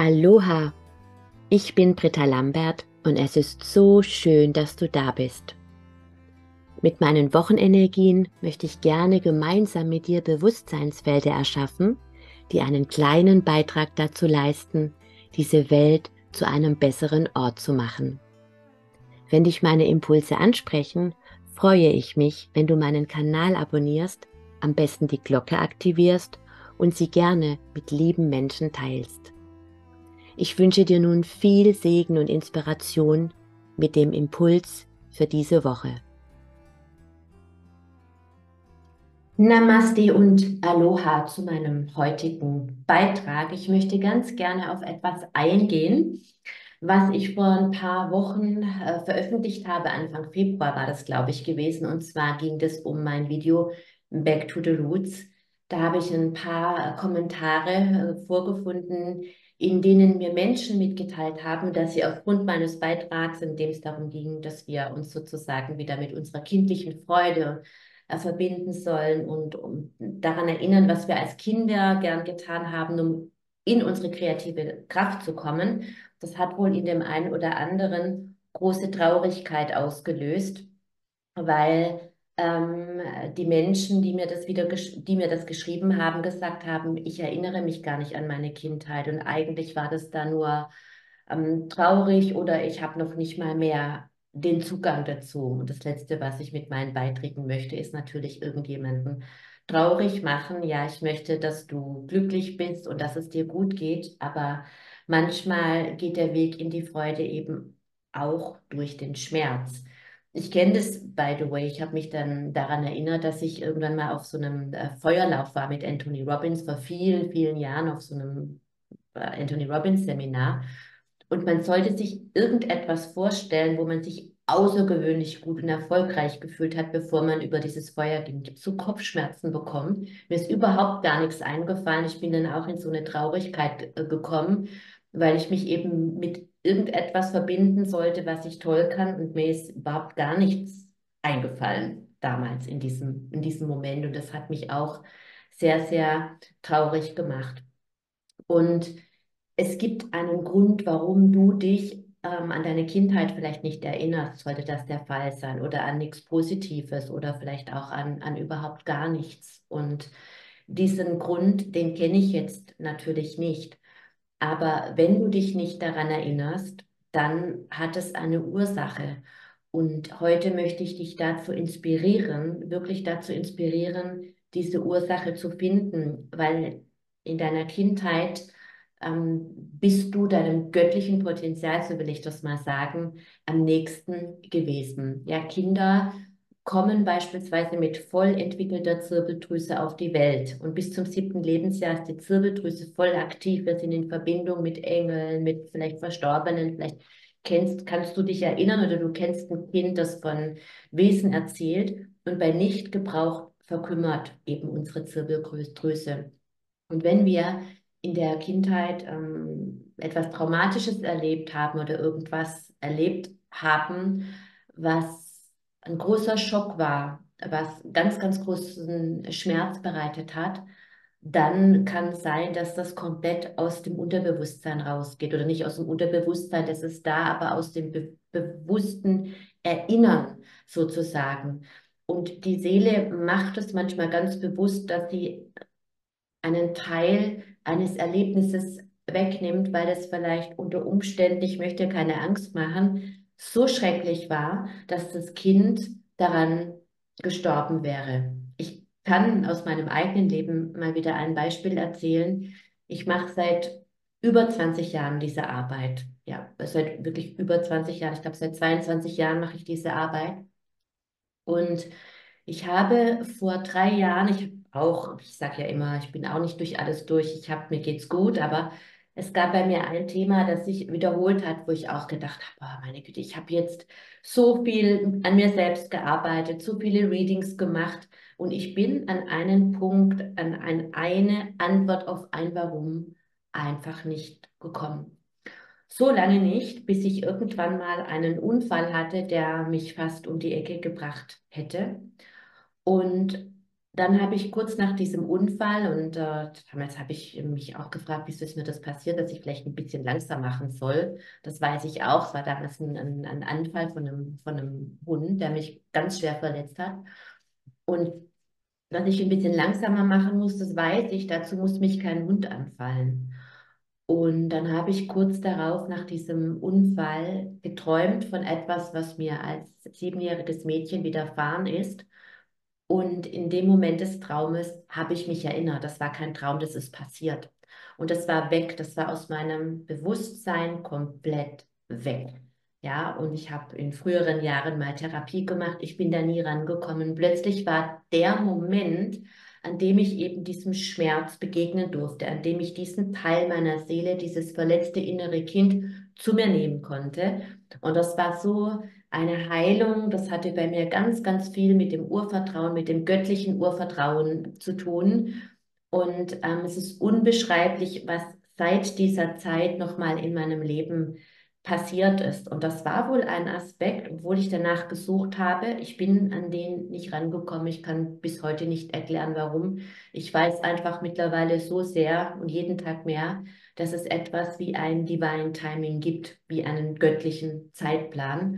Aloha, ich bin Britta Lambert und es ist so schön, dass du da bist. Mit meinen Wochenenergien möchte ich gerne gemeinsam mit dir Bewusstseinsfelder erschaffen, die einen kleinen Beitrag dazu leisten, diese Welt zu einem besseren Ort zu machen. Wenn dich meine Impulse ansprechen, freue ich mich, wenn du meinen Kanal abonnierst, am besten die Glocke aktivierst und sie gerne mit lieben Menschen teilst. Ich wünsche dir nun viel Segen und Inspiration mit dem Impuls für diese Woche. Namaste und Aloha zu meinem heutigen Beitrag. Ich möchte ganz gerne auf etwas eingehen, was ich vor ein paar Wochen veröffentlicht habe. Anfang Februar war das, glaube ich, gewesen. Und zwar ging es um mein Video Back to the Roots. Da habe ich ein paar Kommentare vorgefunden, in denen mir Menschen mitgeteilt haben, dass sie aufgrund meines Beitrags, in dem es darum ging, dass wir uns sozusagen wieder mit unserer kindlichen Freude verbinden sollen und daran erinnern, was wir als Kinder gern getan haben, um in unsere kreative Kraft zu kommen. Das hat wohl in dem einen oder anderen große Traurigkeit ausgelöst, weil die Menschen, die mir das geschrieben haben, gesagt haben, ich erinnere mich gar nicht an meine Kindheit und eigentlich war das da nur traurig oder ich habe noch nicht mal mehr den Zugang dazu. Und das Letzte, was ich mit meinen Beiträgen möchte, ist natürlich irgendjemanden traurig machen. Ja, ich möchte, dass du glücklich bist und dass es dir gut geht, aber manchmal geht der Weg in die Freude eben auch durch den Schmerz. Ich kenne das, by the way. Ich habe mich dann daran erinnert, dass ich irgendwann mal auf so einem Feuerlauf war mit Anthony Robbins vor vielen, vielen Jahren auf so einem Anthony Robbins Seminar. Und man sollte sich irgendetwas vorstellen, wo man sich außergewöhnlich gut und erfolgreich gefühlt hat, bevor man über dieses Feuer ging. Ich habe so Kopfschmerzen bekommen. Mir ist überhaupt gar nichts eingefallen. Ich bin dann auch in so eine Traurigkeit gekommen, weil ich mich eben mit irgendetwas verbinden sollte, was ich toll kann. Und mir ist überhaupt gar nichts eingefallen damals in diesem Moment. Und das hat mich auch sehr, sehr traurig gemacht. Und es gibt einen Grund, warum du dich an deine Kindheit vielleicht nicht erinnerst, sollte das der Fall sein, oder an nichts Positives oder vielleicht auch an überhaupt gar nichts. Und diesen Grund, den kenne ich jetzt natürlich nicht. Aber wenn du dich nicht daran erinnerst, dann hat es eine Ursache. Und heute möchte ich dich dazu inspirieren, wirklich dazu inspirieren, diese Ursache zu finden, weil in deiner Kindheit bist du deinem göttlichen Potenzial, so will ich das mal sagen, am nächsten gewesen. Ja, Kinder kommen beispielsweise mit voll entwickelter Zirbeldrüse auf die Welt. Und bis zum 7. Lebensjahr ist die Zirbeldrüse voll aktiv. Wir sind in Verbindung mit Engeln, mit vielleicht Verstorbenen. Vielleicht kannst du dich erinnern oder du kennst ein Kind, das von Wesen erzählt. Und bei Nichtgebrauch verkümmert eben unsere Zirbeldrüse. Und wenn wir in der Kindheit etwas Traumatisches erlebt haben oder irgendwas erlebt haben, was ein großer Schock war, was ganz, ganz großen Schmerz bereitet hat, dann kann es sein, dass das komplett aus dem Unterbewusstsein rausgeht oder nicht aus dem Unterbewusstsein, das ist da, aber aus dem bewussten Erinnern sozusagen. Und die Seele macht es manchmal ganz bewusst, dass sie einen Teil eines Erlebnisses wegnimmt, weil es vielleicht unter Umständen, ich möchte keine Angst machen, so schrecklich war, dass das Kind daran gestorben wäre. Ich kann aus meinem eigenen Leben mal wieder ein Beispiel erzählen. Ich mache seit über 20 Jahren diese Arbeit. Ja, seit wirklich über 20 Jahren. Ich glaube, seit 22 Jahren mache ich diese Arbeit. Und ich habe vor 3 Jahren, ich sage ja immer, ich bin auch nicht durch alles durch, mir geht's gut, aber es gab bei mir ein Thema, das sich wiederholt hat, wo ich auch gedacht habe, oh meine Güte, ich habe jetzt so viel an mir selbst gearbeitet, so viele Readings gemacht und ich bin an einen Punkt, eine Antwort auf ein Warum einfach nicht gekommen. So lange nicht, bis ich irgendwann mal einen Unfall hatte, der mich fast um die Ecke gebracht hätte. Und Dann habe ich kurz nach diesem Unfall und damals habe ich mich auch gefragt, wieso ist mir das passiert, dass ich vielleicht ein bisschen langsam machen soll. Das weiß ich auch. Es war damals ein Anfall von einem Hund, der mich ganz schwer verletzt hat. Und dass ich ein bisschen langsamer machen muss, das weiß ich. Dazu muss mich kein Hund anfallen. Und dann habe ich kurz darauf nach diesem Unfall geträumt von etwas, was mir als siebenjähriges Mädchen widerfahren ist. Und in dem Moment des Traumes habe ich mich erinnert, das war kein Traum, das ist passiert. Und das war weg, das war aus meinem Bewusstsein komplett weg. Ja, und ich habe in früheren Jahren mal Therapie gemacht, ich bin da nie rangekommen. Plötzlich war der Moment, an dem ich eben diesem Schmerz begegnen durfte, an dem ich diesen Teil meiner Seele, dieses verletzte innere Kind zu mir nehmen konnte. Und das war so eine Heilung, das hatte bei mir ganz, ganz viel mit dem Urvertrauen, mit dem göttlichen Urvertrauen zu tun. Und es ist unbeschreiblich, was seit dieser Zeit nochmal in meinem Leben passiert ist. Und das war wohl ein Aspekt, obwohl ich danach gesucht habe. Ich bin an den nicht rangekommen. Ich kann bis heute nicht erklären, warum. Ich weiß einfach mittlerweile so sehr und jeden Tag mehr, dass es etwas wie ein Divine Timing gibt, wie einen göttlichen Zeitplan.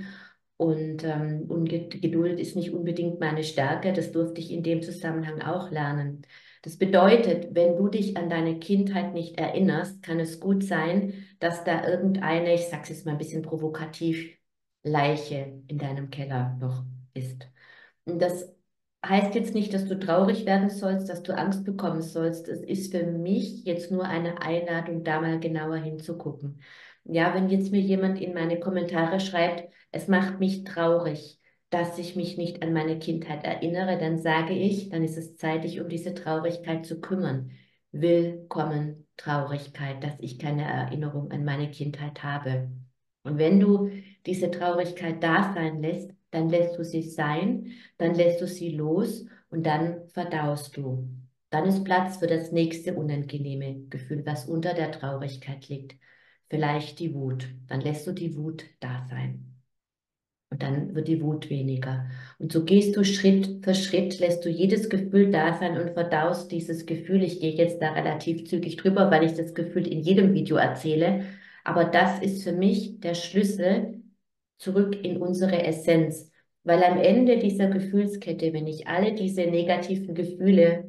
Und Geduld ist nicht unbedingt meine Stärke. Das durfte ich in dem Zusammenhang auch lernen. Das bedeutet, wenn du dich an deine Kindheit nicht erinnerst, kann es gut sein, dass da irgendeine, ich sage es jetzt mal ein bisschen provokativ, Leiche in deinem Keller noch ist. Und das heißt jetzt nicht, dass du traurig werden sollst, dass du Angst bekommen sollst. Es ist für mich jetzt nur eine Einladung, da mal genauer hinzugucken. Ja, wenn jetzt mir jemand in meine Kommentare schreibt, es macht mich traurig, dass ich mich nicht an meine Kindheit erinnere, dann sage ich, dann ist es Zeit, dich um diese Traurigkeit zu kümmern. Willkommen, Traurigkeit, dass ich keine Erinnerung an meine Kindheit habe. Und wenn du diese Traurigkeit da sein lässt, dann lässt du sie sein, dann lässt du sie los und dann verdaust du. Dann ist Platz für das nächste unangenehme Gefühl, was unter der Traurigkeit liegt. Vielleicht die Wut. Dann lässt du die Wut da sein. Und dann wird die Wut weniger. Und so gehst du Schritt für Schritt, lässt du jedes Gefühl da sein und verdaust dieses Gefühl. Ich gehe jetzt da relativ zügig drüber, weil ich das Gefühl in jedem Video erzähle. Aber das ist für mich der Schlüssel zurück in unsere Essenz. Weil am Ende dieser Gefühlskette, wenn ich alle diese negativen Gefühle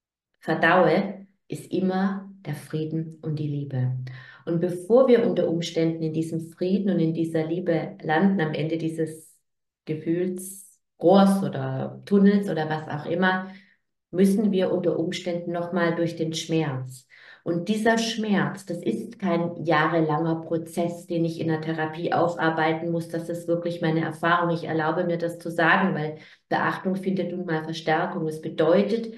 verdaue, ist immer der Frieden und die Liebe. Und bevor wir unter Umständen in diesem Frieden und in dieser Liebe landen, am Ende dieses Gefühlsrohrs oder Tunnels oder was auch immer, müssen wir unter Umständen nochmal durch den Schmerz. Und dieser Schmerz, das ist kein jahrelanger Prozess, den ich in der Therapie aufarbeiten muss. Das ist wirklich meine Erfahrung. Ich erlaube mir das zu sagen, weil Beachtung findet nun mal Verstärkung. Es bedeutet,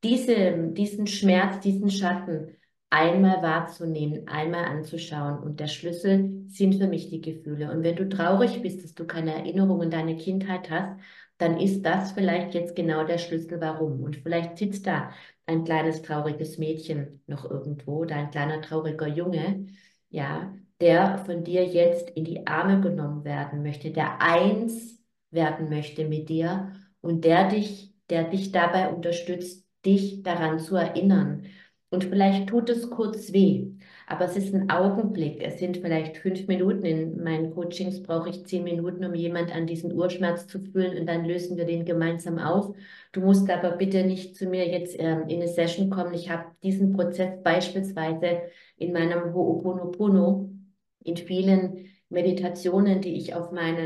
diesen Schmerz, diesen Schatten einmal wahrzunehmen, einmal anzuschauen. Und der Schlüssel sind für mich die Gefühle. Und wenn du traurig bist, dass du keine Erinnerung an deine Kindheit hast, dann ist das vielleicht jetzt genau der Schlüssel, warum. Und vielleicht sitzt da ein kleines trauriges Mädchen noch irgendwo oder ein kleiner trauriger Junge, ja, der von dir jetzt in die Arme genommen werden möchte, der eins werden möchte mit dir und der dich dabei unterstützt, dich daran zu erinnern. Und vielleicht tut es kurz weh, aber es ist ein Augenblick. Es sind vielleicht 5 Minuten. In meinen Coachings brauche ich 10 Minuten, um jemand an diesen Urschmerz zu fühlen und dann lösen wir den gemeinsam auf. Du musst aber bitte nicht zu mir jetzt in eine Session kommen. Ich habe diesen Prozess beispielsweise in meinem Ho'oponopono, in vielen Meditationen, die ich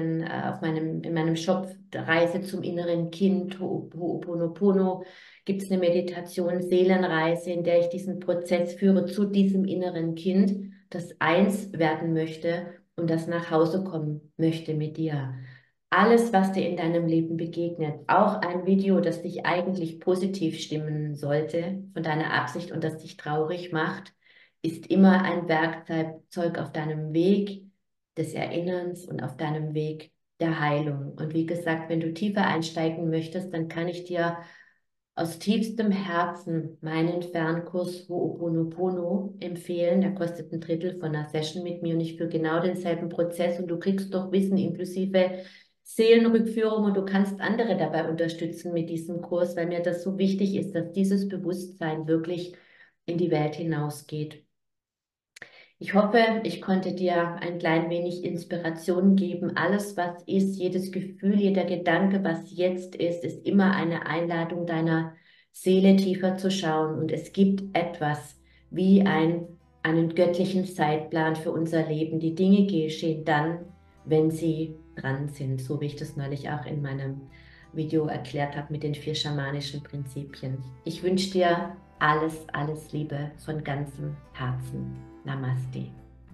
in meinem Shop Reise zum inneren Kind, Ho'oponopono, gibt es eine Meditation, Seelenreise, in der ich diesen Prozess führe zu diesem inneren Kind, das eins werden möchte und das nach Hause kommen möchte mit dir. Alles, was dir in deinem Leben begegnet, auch ein Video, das dich eigentlich positiv stimmen sollte von deiner Absicht und das dich traurig macht, ist immer ein Werkzeug auf deinem Weg des Erinnerns und auf deinem Weg der Heilung. Und wie gesagt, wenn du tiefer einsteigen möchtest, dann kann ich dir aus tiefstem Herzen meinen Fernkurs Ho'oponopono empfehlen. Der kostet ein Drittel von einer Session mit mir und ich führe genau denselben Prozess und du kriegst doch Wissen inklusive Seelenrückführung und du kannst andere dabei unterstützen mit diesem Kurs, weil mir das so wichtig ist, dass dieses Bewusstsein wirklich in die Welt hinausgeht. Ich hoffe, ich konnte dir ein klein wenig Inspiration geben. Alles, was ist, jedes Gefühl, jeder Gedanke, was jetzt ist immer eine Einladung deiner Seele tiefer zu schauen. Und es gibt etwas wie einen göttlichen Zeitplan für unser Leben. Die Dinge geschehen dann, wenn sie dran sind, so wie ich das neulich auch in meinem Video erklärt habe mit den 4 schamanischen Prinzipien. Ich wünsche dir alles, alles Liebe von ganzem Herzen. Namaste.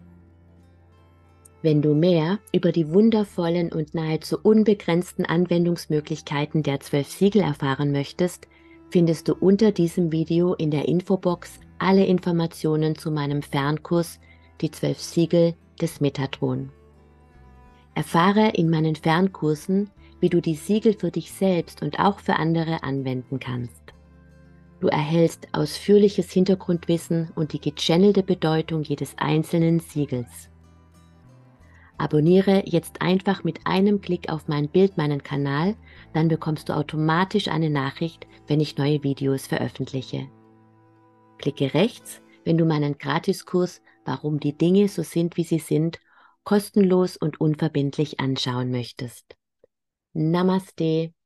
Wenn du mehr über die wundervollen und nahezu unbegrenzten Anwendungsmöglichkeiten der 12 Siegel erfahren möchtest, findest du unter diesem Video in der Infobox alle Informationen zu meinem Fernkurs Die 12 Siegel des Metatron. Erfahre in meinen Fernkursen, wie du die Siegel für dich selbst und auch für andere anwenden kannst. Du erhältst ausführliches Hintergrundwissen und die gechannelte Bedeutung jedes einzelnen Siegels. Abonniere jetzt einfach mit einem Klick auf mein Bild meinen Kanal, dann bekommst du automatisch eine Nachricht, wenn ich neue Videos veröffentliche. Klicke rechts, wenn du meinen Gratiskurs Warum die Dinge so sind, wie sie sind, kostenlos und unverbindlich anschauen möchtest. Namaste.